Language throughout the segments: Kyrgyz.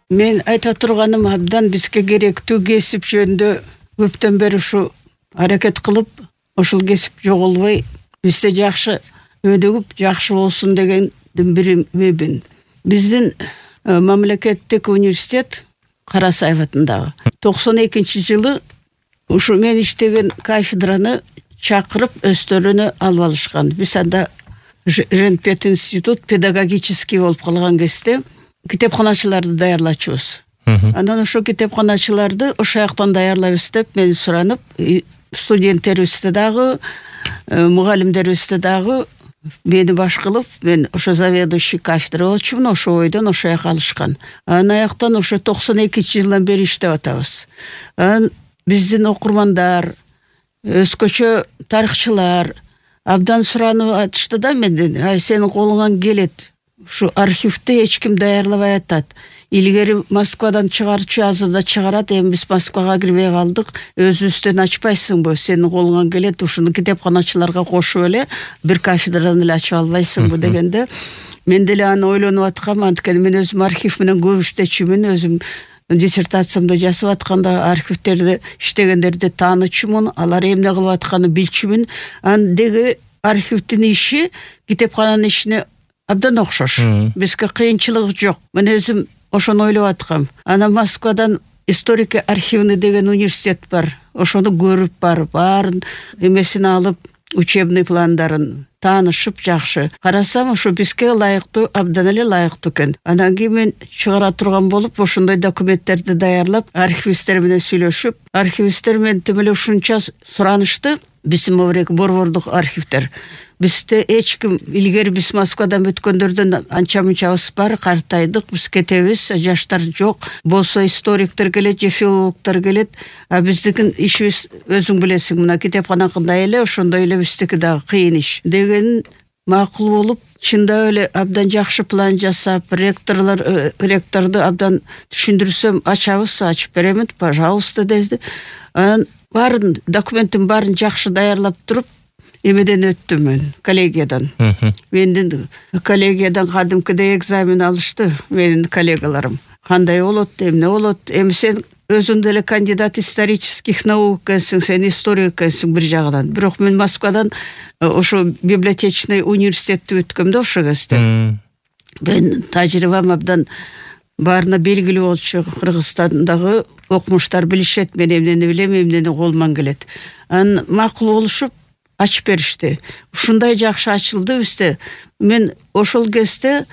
Мен айта турганым абдан бизге керектүү кесип жөнүндө көптөн бери ушу аракет кылып, ошол кесип жоголбой, бизде жакшы өнүгүп, жакшы болсун дегендин бирин. Биздин мамлекеттик университет Карасаев атындагы 92-жылы ушу мен иштеген кафедраны чакырып өздөрүнө алып алышкан. Биз анда Женпед институт педагогический болуп калган кезде китепканачыларды даярлачубуз. Андан ошо китепканачыларды ошо жактан даярлайбыз деп мени суранып, студенттерибизде дагы, мугалимдерибизде дагы мени баш кылып, мен ошо заведующий кафедра болчумун, ошо ойдон ошо жака алышкан. Аяктан ошо 92-жылдан бери иштеп атабыз. Биздин окурмандар, өзгөчө тарыхчылар абдан суранып атышты да менден, сенин колуңан келет. Ушу архивди эч ким даярлабай атат. Илгери Москвадан чыгарчу азырда чыгарат, эми биз Москвага кирбей калдык. Өзүбүздөн ачпайсыңбы? Сенин колуңан келет, ушуну китепканачыларга кошуп эле бир кафедраны эле ачып албайсыңбы дегенде, мен деле аны ойлонуп аткам, анткени мен өзүм архив менен көп иштечүмүн, өзүм диссертациямды жасап атканда архивтерде иштегендерди таанычумун, алар эмне кылып атканын билчүмүн. Андеги архивдин иши китепкананын ишине абдан окшош. Бизге кыйынчылыгы жок. Мен өзүм ошону ойлоп аткам. Ана Москвадан историка архивный деген университет бар. Ошону көрүп барып, баарын эмесин алып, учебный пландарын таанышып жакшы карасам, ошо бизге ылайыктуу, абдан эле ылайыктуу экен. Андан кийин мен чыгара турган болуп, ошондой документтерди даярлап, архивисттер менен сүйлөшүп, архивисттер ментип эле ушунча суранышты. Биздин борбордук архивдер. Бизде эч ким илгери биз Москвадан өткөндөрдөн анча-мунчабыз бар, картайдык, биз кетебиз, жаштар жок. Болсо историктер келет, же филологдор келет. Биздин ишибиз өзүң билесиң, мына китепканакындай эле, ошондой эле биздики дагы кыйын иш. Деген макул болуп, чындап эле абдан жакшы план жасап, ректорду абдан түшүндүрсөм, ачабыз, ачып беремин, пожалуйста деди. Барын документтин барын жакшы даярлап туруп, эмеден өттүм мен, коллегиядан. Мендин коллегиядан кадимкидей экзамен алышты менин коллегаларым. Кандай болот, эмне болот? Эми сен өзүң деле кандидат исторических наук экенсиң, сен историк экенсиң бир жагынан. Бирок мен Москвадан ошо библиотечный университетти өткөм да ошо кезде. Мен тажрыйбам абдан баарына белгилүү болчу. Кыргызстандагы окумуштар билишет, мен эмнени билем, эмнени колуман келет. Макул болушуп ачып беришти. Ушундай жакшы ачылды бизде. Мен ошол кезде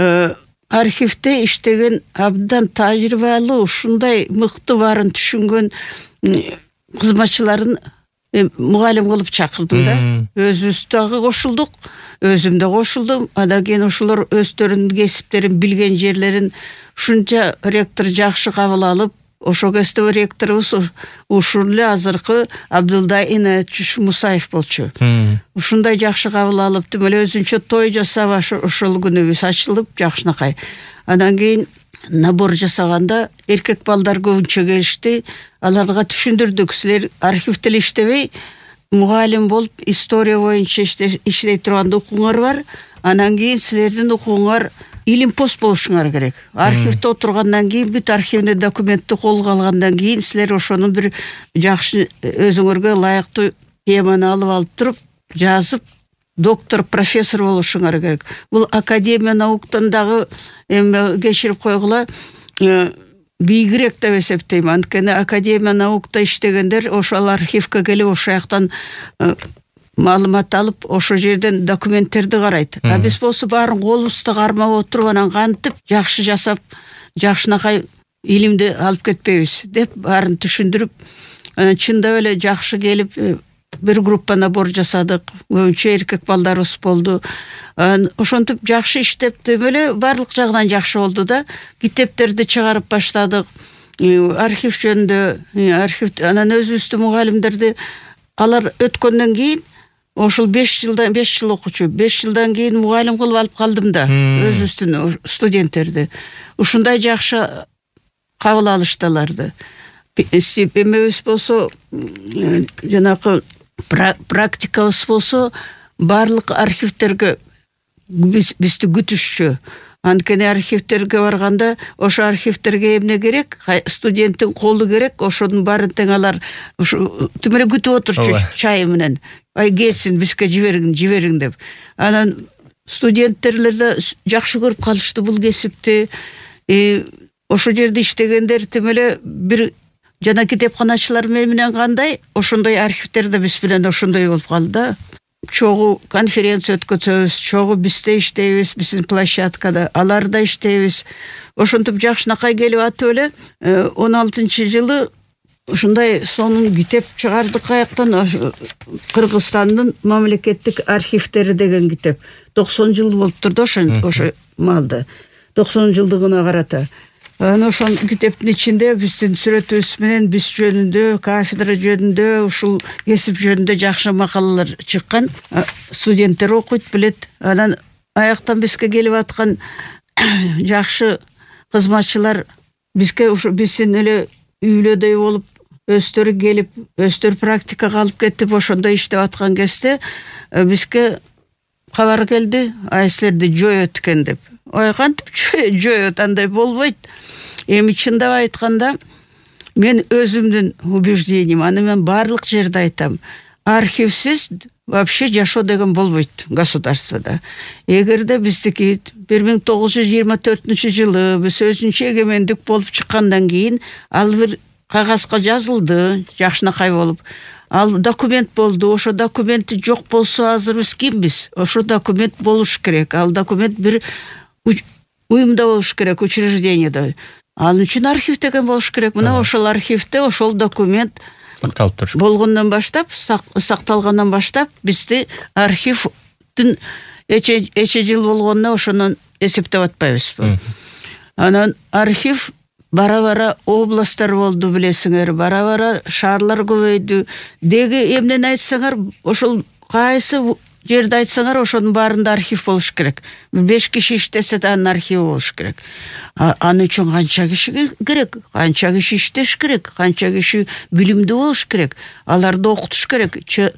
архивде иштеген абдан тажрыйбалуу, ушундай мыкты барын түшүнгөн кызматчыларын мугалим кылып чакырдым да. Өзүбүз дагы кошулдук, өзүм да кошулдум. Андан кийин ошолор өздөрүнүн кесиптерин, билген жерлерин ушунча ректор жакшы кабыл алып, ошо кезде ректорубуз ушул эле азыркы Абдылдай Инаятович Мусаев болчу. Ушундай жакшы кабыл алып, тим эле өзүнчө той жасап, ошол күнү биз ачылып жакшынакай. Андан кийин набор жасаганда эркек балдар көбүнчө келишти. Аларга түшүндүрдүк, силер архивде иштебей, мугалим болуп, история боюнча иштей турган окууңар бар. Андан кийин силердин окууңар илим пост болушуңар керек. Архивде отургандан кийин, бүт архивный документти колго алгандан кийин силер ошону бир жакшы өзүңөргө ылайыктуу теманы алып туруп, жазып, доктор, профессор болушуңар керек. Бул академия науктан дагы кечирип койгула, бийигирээк деп эсептейм. Анткени академия наукта иштегендер ошол архивге келип, ошол жактан маалымат алып, ошо жерден документтерди карайт. Биз болсо баарын колубузда кармап отуруп, анан кантип жакшы жасап, жакшынакай илимди алып кетпейбиз деп баарын түшүндүрүп, чындап эле жакшы келип, бир группа набор жасадык. Көбүнчө эркек балдарыбыз болду. Ошентип жакшы иштептим эле, барлык жагынан жакшы болду да. Китептерди чыгарып баштадык. Архив жөнүндө, анан өзүбүздүн мугалимдерди алар өткөндөн кийин, ошол 5 жыл окучу, 5 жылдан кийин мугалим кылып алып калдым да, өзүбүздүн студенттерди. Ушундай жакшы кабыл алыштыларды. Эмебиз болсо, жанакы практикабыз болсо, барлык архивтерге бизди күтүшчү. Анткени архивтерге барганда ошо архивтерге эмне керек? Студенттин колу керек. Ошонун баарын тең алар ушу тимире күтүп отурчу чай менен. Ай келсин бизге жибериң деп. Анан студенттерлер да жакшы көрүп калышты бул кесипти. Ошо жерде иштегендер тимеле бир жана китепканачылар менен кандай, ошондой архивтерде биз менен ошондой болуп калды. Чогуу конференция өткөзөбүз, чогуу бизде иштейбиз, биздин площадкада, аларда иштейбиз. Ошентип жакшынакай келип атып эле 16-жылы ушундай сонун китеп чыгардык каяктан, Кыргызстандын мамлекеттик архивтери деген китеп. 90 жыл болуп турду ошо маалда. 90 жылдыгына карата. Аны ошол китептин ичинде биздин сүрөтүбүз менен биз жөнүндө, кафедра жөнүндө, ушул кесип жөнүндө жакшы макалалар чыккан. Студенттер окуйт, билет. Анан аяктан бизге келип аткан жакшы кызматчылар бизге ушу биздин эле үйлөдөй болуп, өздөрү келип, өздөрү практикага алып кетип, ошондой иштеп аткан кезде бизге кабар келди, силерди жоёт экен деп. Ой, кантип жоёт, андай болбойт. Эми чындап айтканда, мен өзүмдүн убеждением, аны мен барлык жерде айтам. Архивсиз вообще жашоо деген болбойт государствода. Эгерде биздики 1924-жылы биз өзүнчө эгемендик болуп чыккандан кийин, ал бир кагазга жазылды, жакшынакай болуп. Ал документ болду, ошо документи жок болсо азыр биз кимбиз? Ошо документ болуш керек. Ал документ бир уюмда болуш керек, учреждениеде. Ал үчүн архив деген болуш керек. Мына ошол архивде ошол документ сакталып туруш. Болгондон баштап, сакталгандан баштап бизди архивдин эче жыл болгондо ошонун эсептеп атпайбыз. Анан архив бара-бара областтар болду, билесиңер, бара-бара шаарлар көбөйдү. Деги эмнени айтсаңар, ошол кайсы жерде айтсаңар, ошонун баарында архив болуш керек. 5 киши иштесе да анын архиви болуш керек. Аны үчүн канча киши керек, канча киши иштеш керек, канча киши билимдүү болуш керек, аларды окутуш керек.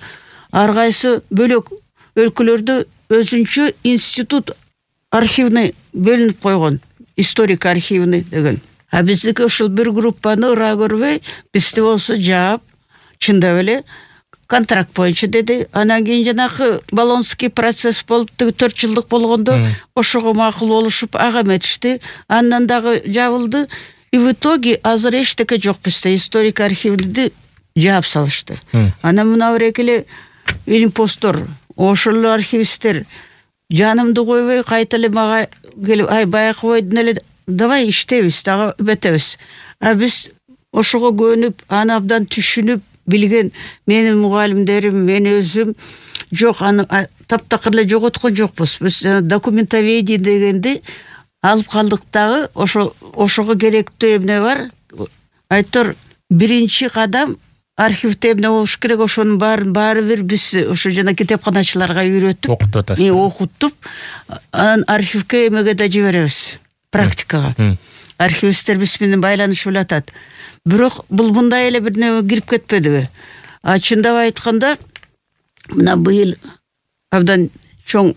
Ар кайсы бөлөк өлкөлөрдө өзүнчө институт архивный бөлүнүп койгон, историк архивный деген. А биздики ушул бир группаны ыра көрбөй, бизди болсо жаап, чындап эле контракт боюнча деди. Анан кийин жанакы Болонский процесс болуп, 4 жылдык болгондо ошого макул болушуп ага эметишти. Андан дагы жабылды. И в итоге азыр эчтеке жок бизде, историк архивди жаап салышты. Анан мына бир экеле импостор, ошол архивисттер жанымды койбой кайта эле мага келип, баягы бойдун эле давай иштейбиз, дагы бетебиз. А биз ошого көнүп, аны абдан түшүнүп билген менин мугалимдерим, мен өзүм жок, аны таптакыр эле жоготкон жокпуз. Биз документоведение дегенди алып калдык дагы, ошого керектүү эмне бар? Айтор биринчи кадам архивде эмне болуш керек, ошонун баары бир биз ошо жана китепканачыларга үйрөтүп, окутуп, анан архивге эмеге да жиберебиз, практикага. Архивисттер биз менен байланышып атат. Бирок бул мындай эле бир неме кирип кетпедиби? Чындап айтканда, мына быйыл абдан чоң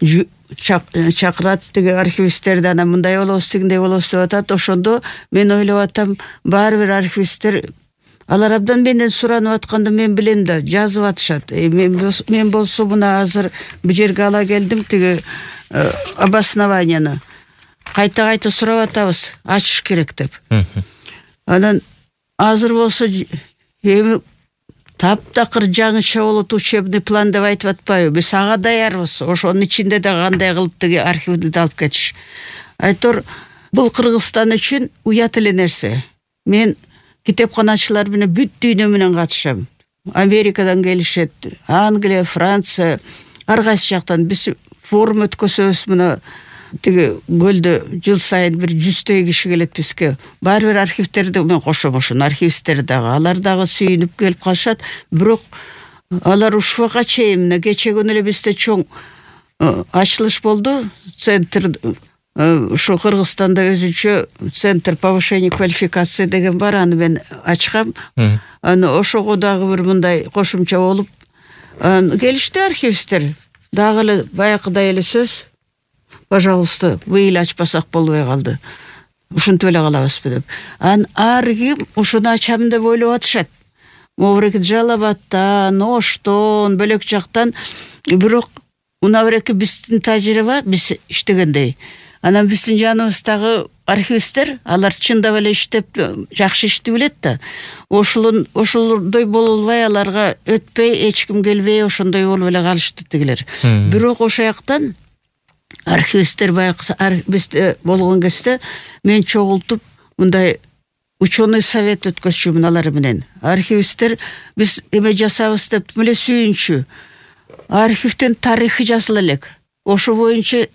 чакырат деги архивисттерди, анан мындай болобуз, тигиндей болобуз деп атат. Ошондо мен ойлоп атам, баары бир архивисттер алар абдан менден суранып атканда мен билем да, жазып атышат. Мен болсо мына азыр бу жерге ала келдим, тиги обоснованияны кайта сурап атабыз, ачыш керек деп. Анан азыр болсо эми таптакыр жаңыча болот учебный план деп айтып атпайбы? Биз ага даярбыз. Ошонун ичинде да кандай кылып тиги архивди алып кетиш. Айтор, бул Кыргызстан үчүн уят эле нерсе. Мен китепканачылар менен бүт дүйнө менен катышам. Америкадан келишет, Англия, Франция, ар кайсы жактан биз форум өткөзөбүз. Мына тиги көлдө жыл сайын бир 100 киши келет бизге. Баары бир архивтерди мен кошом, ошон архивисттер дагы, алар дагы сүйүнүп келип калышат. Бирок алар ушуга чейин кече күнү эле бизде чоң ачылыш болду. Центр ушу Кыргызстанда өзүнчө центр повышения квалификации деген бар, аны мен ачкам. Аны ошого дагы бир мындай кошумча болуп келишти архивисттер. Дагы эле баягыдай эле сөз. пожалуйста, быйыл ачпасак болбой калды. Ушинтип эле калабызбы деп. Ар ким ушуну ачам деп ойлоп атышат. Могуреки Жалабаттан, Оштон, бөлөк жактан, бирок унабыреки биздин тажрыйба биз иштегендей. Анан биздин жаныбыздагы архивисттер, алар чындап эле иштеп, жакшы ишти билет да. Ошолдой боло албай, аларга өтпөй, эч ким келбей, ошондой болуп эле калышты тигилер. Бирок ошо жактан архивисттер бизде болгон кезде мен чогултуп мындай ученый совет өткөзчүмүн алар менен. Архивисттер биз эме жасабыз деп эле сүйүнчү. Архивдин тарыхы жазыла элек. Ошо боюнча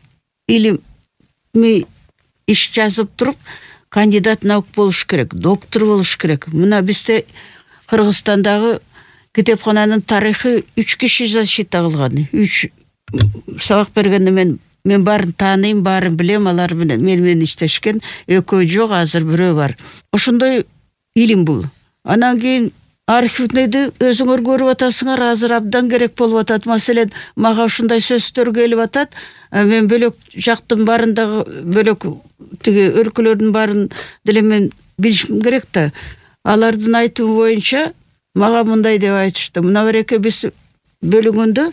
илимий иш жазып туруп, кандидат наук болуш керек, доктор болуш керек. Мына бизде Кыргызстандагы китепкананын тарыхы 3 киши защита кылган. 3 сабак бергенде мен барын тааныйм, барын билем, алар менен иштешкен. Экөө жок, азыр бирөө бар. Ошондой илим бул. Анан кийин архивдеди өзүңөр көрүп атасыңар, азыр абдан керек болуп атат. Маселен, мага ушундай сөздөр келип атат. Мен бөлөк жактын барындагы бөлөк тиги өлкөлөрдүн барын деле мен билишим керек да. Алардын айтымы боюнча мага мындай деп айтышты. Мына береке биз бөлүнгөндө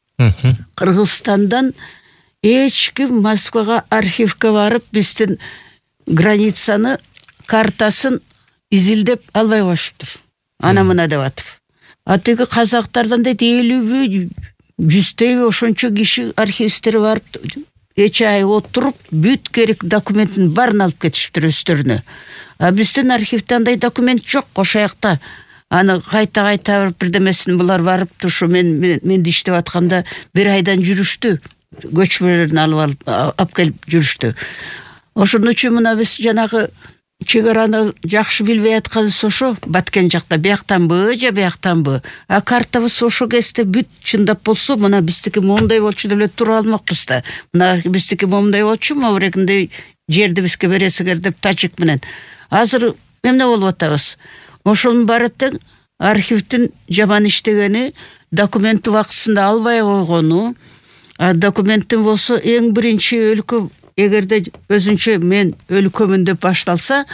Кыргызстандан эч ким Москвага архивге барып биздин границаны, картасын изилдеп албай коюштур. Ана мына деп атып. Атыгы казактардан да 50 100 ошончо киши архивисттер барып эч ай отуруп бүт керек документин барын алып кетишиптир өздөрүнө. А биздин архивде андай документ жок ошо жакта. Аны кайта бирдемесин булар барып тушу мен иштеп атканда 1 айдан жүрүштү. Көчмөлөрүн алып келип жүрүштү. Ошон үчүн мына биз жанагы чегараны жакшы билбей атканыбыз ошо Баткен жакта бияктанбы же бияктанбы. А картабыз ошо кезде бүт чындап болсо, мына биздики моундай болчу деп эле тура алмакпыз да. Мына биздики моундай болчу, могурегиндей жерди бизге бересиңер деп тажик менен. Азыр эмне болуп атабыз? Ошонун баары тең архивдин жаман иштегени, документти вакытында албай койгону. Документтин болсо эң биринчи өлкө, эгерде өзүнчө мен өлкөмүн деп башталса,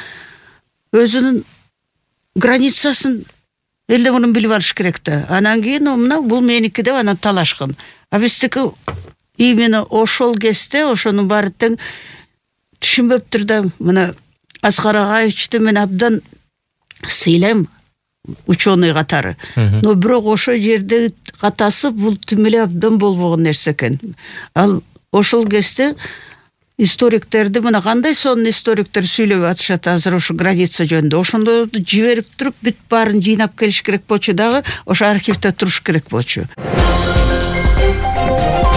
өзүнүн границасын элде мунун билип алыш керек да. Анан кийин мына бул меники деп анан талашкан. А биздики именно ошол кезде ошонун баары тең түшүнбөптүр да. Мына Аскар Агаевичти мен абдан сыйлайм, ученый катары. Но бирок ошо жерде катасы бул тим эле абдан болбогон нерсе экен. Ал ошол кезде историктерди мына кандай сонун историктер сүйлөп атышат азыр ошо граница жөнүндө. Ошондорду жиберип туруп бүт баарын жыйнап келиш керек болчу дагы, ошо архивде туруш керек болчу.